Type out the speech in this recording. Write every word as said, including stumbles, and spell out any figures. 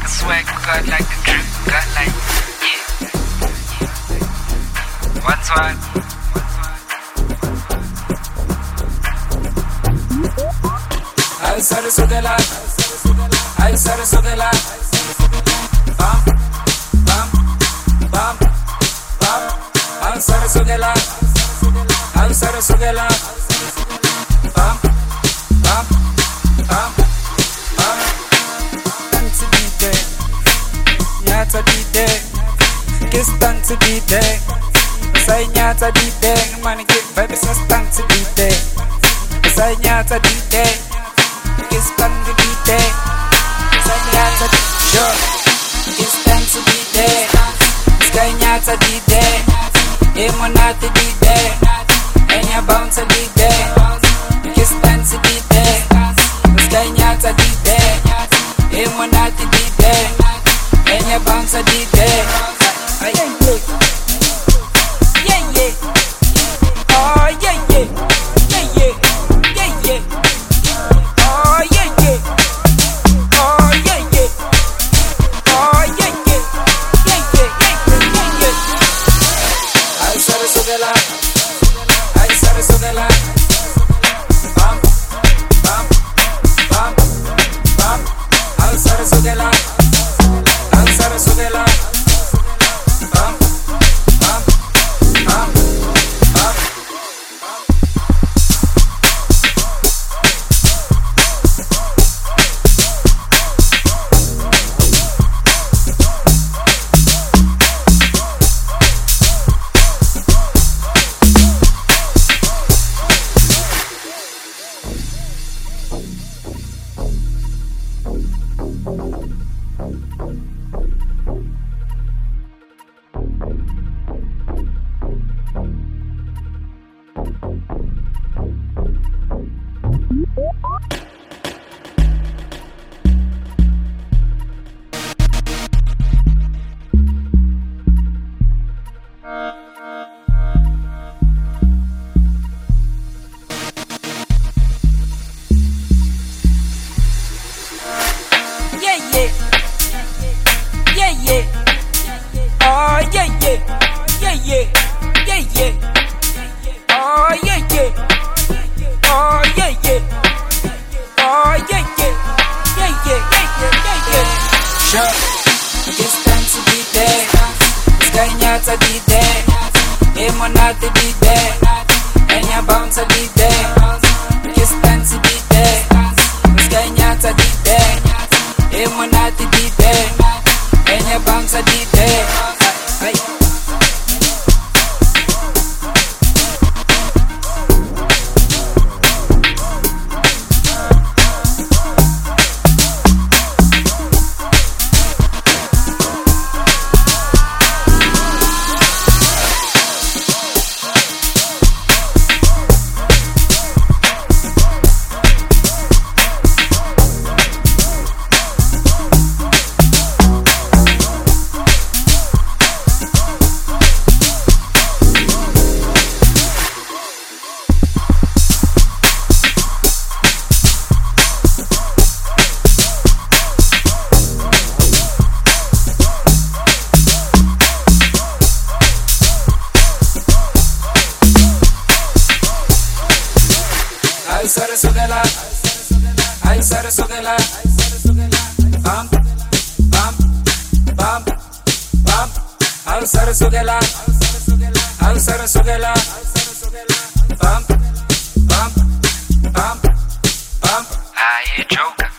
a swag, got like a drip, got like, yeah. What's what? Al sare sugela, al sare sugela, bam, bam, bam, bam. Al sare sugela, al sare sugela, bam, bam, bam, bam. Dance beat day, nyata beat day, kiss dance beat day. Say nyata beat day, money get baby so dance beat day. Say nyata beat day. Kiss dance beat day. Say nyata sure. Kiss dance beat day. Sky nyata beat day. Emonati beat day. Enya bounce beat day. Kiss dance beat day. Sky nyata beat day. Emonati beat day. Enya bounce beat day. Yeah yeah. Oh yeah yeah. Yeah yeah. Yeah yeah. Oh yeah yeah. Oh yeah yeah. Oh yeah yeah. Yeah yeah. Yeah yeah. Al sare sugela. Al sare sugela. Bam bam bam bam. Al sare sugela. Al sare sugela. Bam bam bam bam. Yeah yeah. Yeah yeah. Oh yeah yeah. Yeah yeah. Yeah yeah. Oh yeah yeah. Oh yeah yeah. Oh yeah yeah. Yeah yeah. Yeah yeah. Yeah yeah. Sure. Kiss dance beat day. Sky nyata beat day. Emonati beat day. Enya bounce beat day. Kiss dance beat day. Sky nyata beat day. Emonati beat day. Enya bounce beat day. Hey. Al sare sugela, al sare sugela, bam, bam, bam, bam. Al sare sugela, al sare sugela, bam, bam, bam, bam. Ah, yeah, Joker.